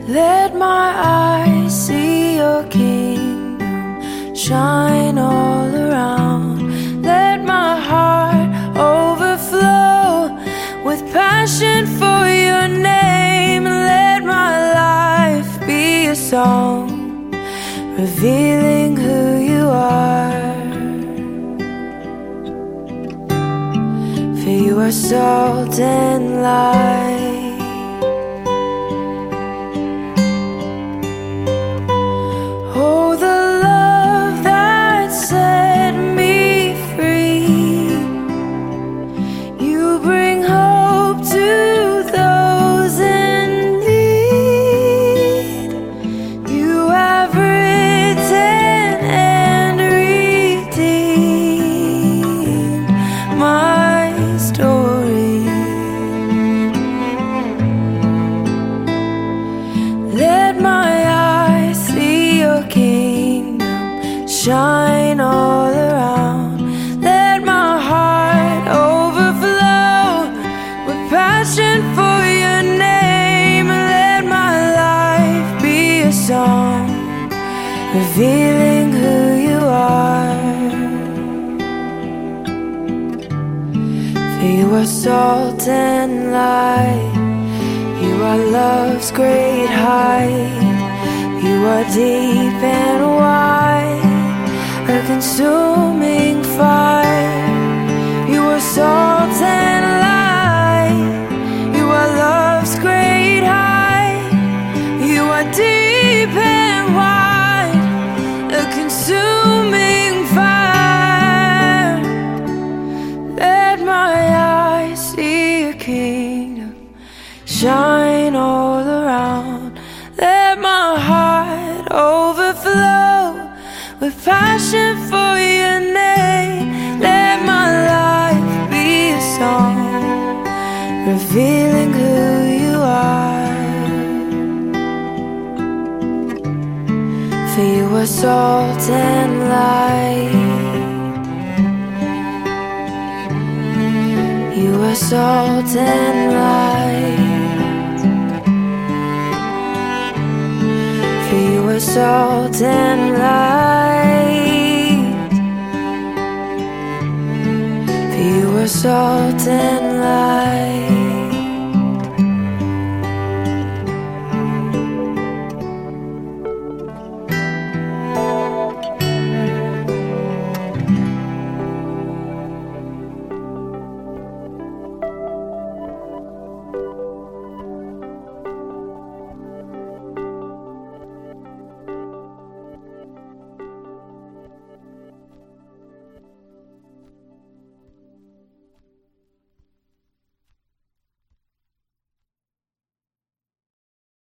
Let my eyes see your kingdom shine all around. Let my heart overflow with passion for your name. Let my life be a song revealing who you are. For you are salt and light. Oh, the love that set me free. You bring hope to those in need. You have written and redeemed my story. Let my eyes see your kingdom shine all around. Let my heart overflow with passion for your name. Let my life be a song revealing who you are. For you are salt and light. You are love's great height. You are deep and wide, a consuming fire. You are salt and light. You are love's great height. You are deep and wide, a consuming fire. Let my eyes see your kingdom shine all around. Let my heart overflow with passion for your name. Let my life be a song revealing who you are. For you are salt and light. You are salt and light. For you are salt and light. For you are salt and light.